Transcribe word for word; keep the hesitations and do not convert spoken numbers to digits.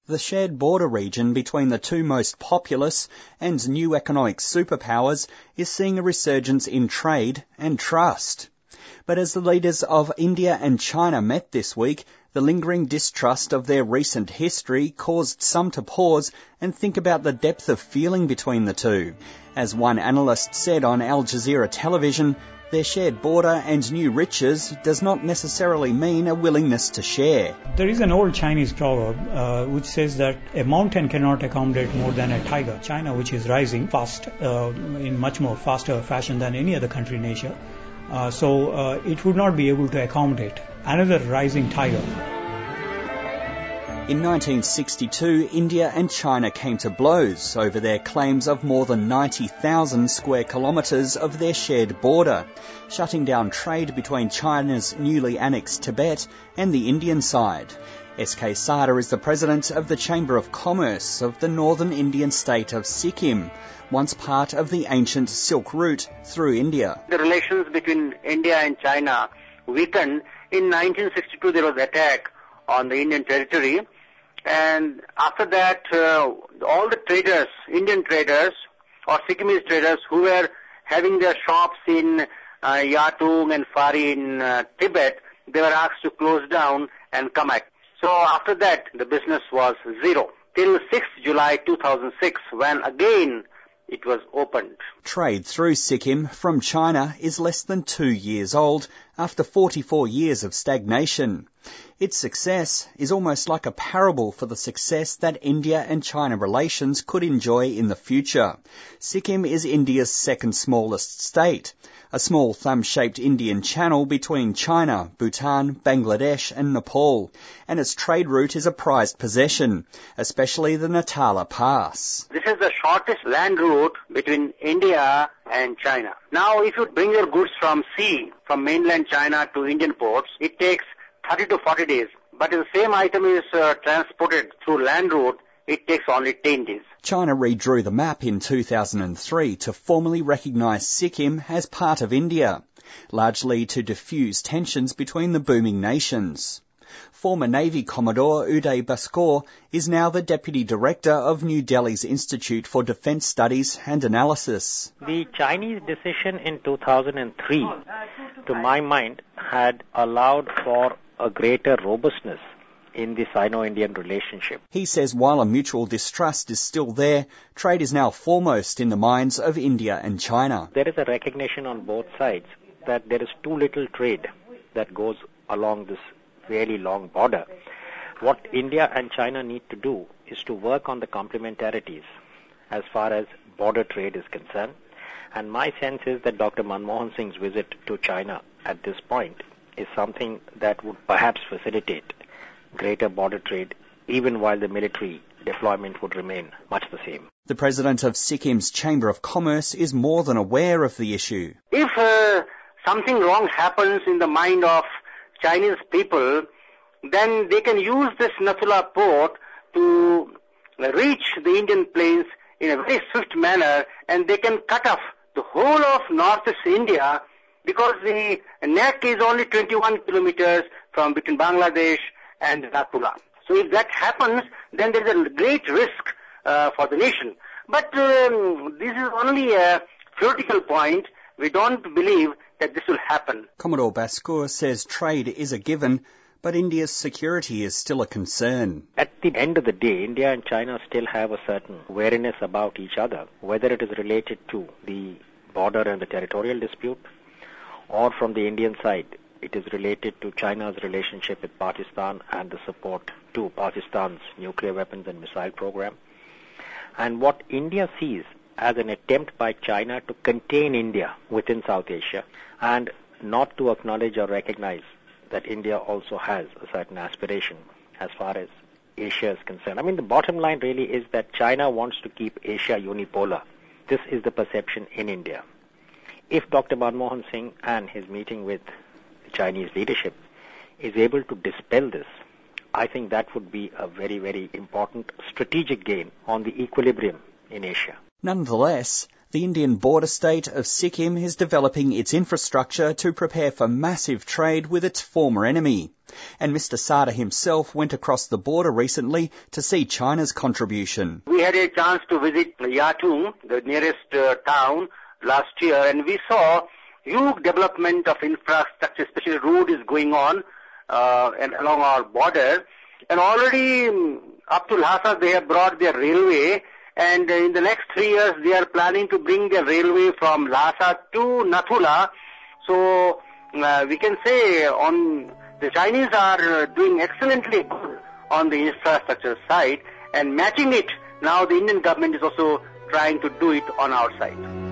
the shared border region between the two most populous and new economic superpowers is seeing a resurgence in trade and trust. But as the leaders of India and China met this week, the lingering distrust of their recent history caused some to pause and think about the depth of feeling between the two. As one analyst said on Al Jazeera television, their shared border and new riches does not necessarily mean a willingness to share. There is an old Chinese proverb uh, which says that a mountain cannot accommodate more than a tiger. China, which is rising fast, uh, in much more faster fashion than any other country in Asia, uh, so uh, it would not be able to accommodate another rising tiger. In nineteen sixty-two, India and China came to blows over their claims of more than ninety thousand square kilometres of their shared border, shutting down trade between China's newly annexed Tibet and the Indian side. S K Sada is the president of the Chamber of Commerce of the northern Indian state of Sikkim, once part of the ancient Silk Route through India. The relations between India and China weakened. In nineteen sixty-two, there was an attack on the Indian territory. And after that, uh, all the traders, Indian traders or Sikkimese traders who were having their shops in uh, Yatung and Fari in uh, Tibet, they were asked to close down and come back. So after that, the business was zero till sixth of July two thousand six, when again it was opened. Trade through Sikkim from China is less than two years old after forty-four years of stagnation. Its success is almost like a parable for the success that India and China relations could enjoy in the future. Sikkim is India's second smallest state, a small thumb-shaped Indian channel between China, Bhutan, Bangladesh and Nepal, and its trade route is a prized possession, especially the Natala Pass. This is the shortest land route between India and China. Now, if you bring your goods from sea, from mainland China to Indian ports, it takes thirty to forty days. But if the same item is uh, transported through land route, it takes only ten days. China redrew the map in two thousand three to formally recognise Sikkim as part of India, largely to diffuse tensions between the booming nations. Former Navy Commodore Uday Baskor is now the Deputy Director of New Delhi's Institute for Defence Studies and Analysis. The Chinese decision in two thousand three, to my mind, had allowed for a greater robustness in the Sino-Indian relationship. He says while a mutual distrust is still there, trade is now foremost in the minds of India and China. There is a recognition on both sides that there is too little trade that goes along this really long border. What India and China need to do is to work on the complementarities as far as border trade is concerned. And my sense is that Doctor Manmohan Singh's visit to China at this point is something that would perhaps facilitate greater border trade, even while the military deployment would remain much the same. The president of Sikkim's Chamber of Commerce is more than aware of the issue. If uh, something wrong happens in the mind of Chinese people, then they can use this Nathula port to reach the Indian plains in a very swift manner, and they can cut off the whole of northeast India, because the neck is only twenty-one kilometers from between Bangladesh and Nathula. So if that happens, then there is a great risk uh, for the nation. But um, this is only a theoretical point. We don't believe that this will happen. Commodore Baskor says trade is a given, but India's security is still a concern. At the end of the day, India and China still have a certain wariness about each other, whether it is related to the border and the territorial dispute, or from the Indian side, it is related to China's relationship with Pakistan and the support to Pakistan's nuclear weapons and missile program. And what India sees as an attempt by China to contain India within South Asia and not to acknowledge or recognize that India also has a certain aspiration as far as Asia is concerned. I mean, the bottom line really is that China wants to keep Asia unipolar. This is the perception in India. If Doctor Manmohan Singh and his meeting with the Chinese leadership is able to dispel this, I think that would be a very, very important strategic gain on the equilibrium in Asia. Nonetheless, The Indian border state of Sikkim is developing its infrastructure to prepare for massive trade with its former enemy. And Mister Sada himself went across the border recently to see China's contribution. We had a chance to visit Yatung, the nearest uh, town, last year, and we saw huge development of infrastructure, especially road is going on uh, and along our border. And already um, up to Lhasa they have brought their railway, and uh, in the next three years they are planning to bring their railway from Lhasa to Nathula. So uh, we can say on the Chinese are uh, doing excellently good on the infrastructure side, and matching it, now the Indian government is also trying to do it on our side.